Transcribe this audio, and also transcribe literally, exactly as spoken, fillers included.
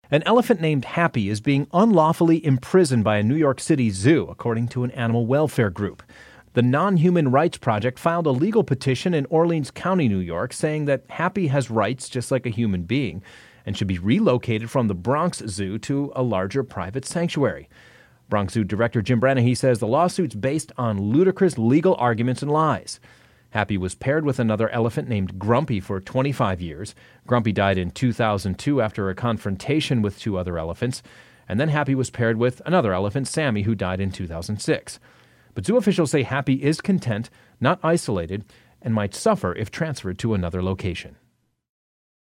An elephant named Happy is being unlawfully imprisoned by a New York City zoo, according to an animal welfare group. The Non-Human Rights Project filed a legal petition in Orleans County, New York, saying that Happy has rights just like a human being and should be relocated from the Bronx Zoo to a larger private sanctuary. Bronx Zoo Director Jim Branahy says the lawsuit's based on ludicrous legal arguments and lies. Happy was paired with another elephant named Grumpy for twenty-five years. Grumpy died in two thousand two after a confrontation with two other elephants. And then Happy was paired with another elephant, Sammy, who died in two thousand six. But zoo officials say Happy is content, not isolated, and might suffer if transferred to another location.